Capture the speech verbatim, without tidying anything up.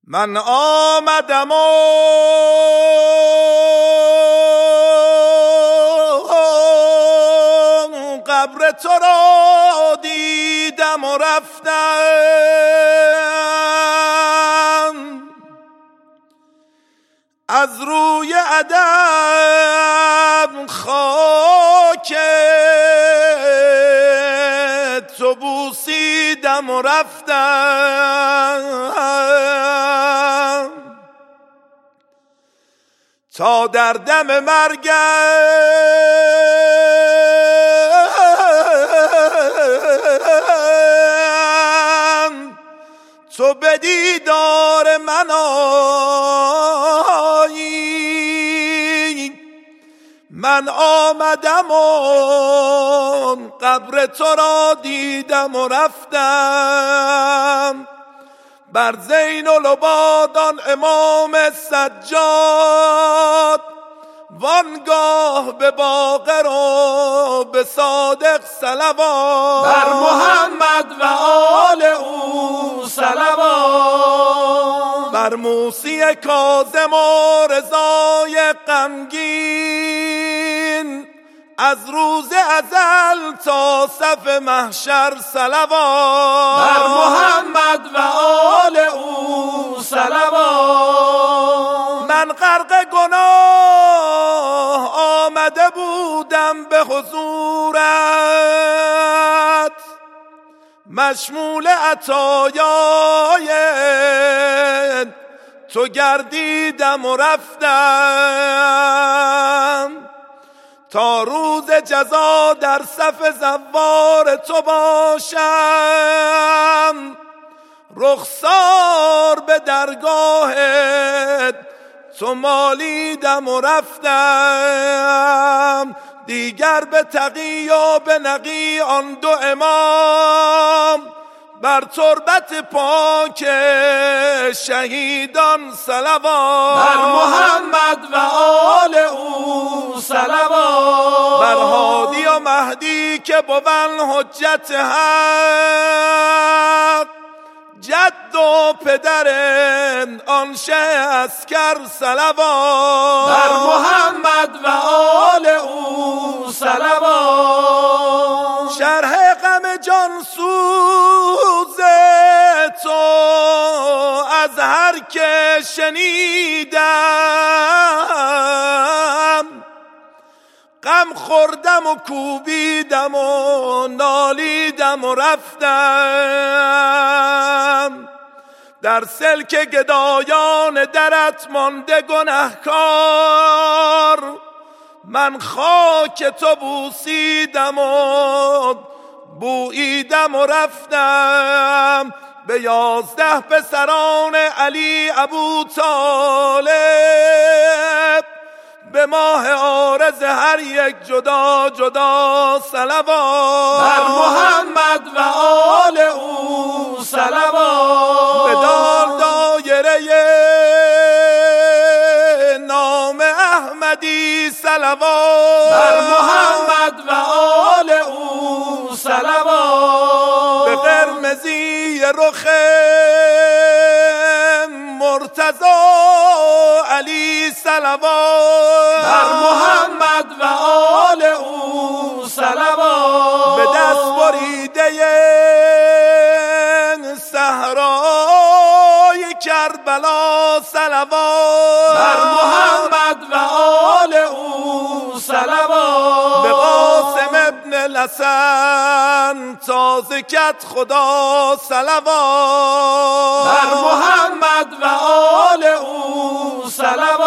من آمدم و قبر تو را دیدم و رفتم، از روی عدم خاک تو بوسیدم و رفتم، تا در دم مرگم تو به دیدار من آیی. من آمدم و قبر تو را دیدم و رفتم، بر زین العبادان امام سجاد، وانگاه به باقر و به صادق صلوات، بر محمد و آل او صلوات، بر موسی کاظم و رضای غمگین، از روز ازل تا صف محشر صلوات، بر محمد و آل او صلوات. من غرق گناه آمده بودم به حضورت، مشمول عطایای تو گردیدم و رفتم، تا روز جزا در صف زوار تو باشم، رخسار به درگاهت تو مالیدم و رفتم، دیگر به تقی و به نقی آن دو امام، بر تربت پاک شهیدان صلوات، بر محمد و آل او صلوات، بر هادی و مهدی که بود حجت حق، جد و پدر آن شه عسکر صلوات، بر محمد و آل او صلوات. شرح غم جان سوز تو از هر که شنیدم، غم خوردم و کوبیدم و نالیدم و رفتم، در سلک گدایان درت مانده گنهکار، من خاک تو بوسیدم و بوییدم و رفتم، به یازده پسران علی ابو طالب، به ماه عارض هر یک جدا جدا صلوات، بر محمد و آل او صلوات، به دار دایره نام احمدی صلوات، بر محمد و آل او صلوات، به قرمزی رخ مرتضی علی صلوات، بر محمد و آل او صلوات، به دست بریده صحرای کربلا صلوات، بر محمد و آل او صلوات، به قاسم ابن الحسن تازه کت خدا صلوات، بر محمد و آل او صلوات.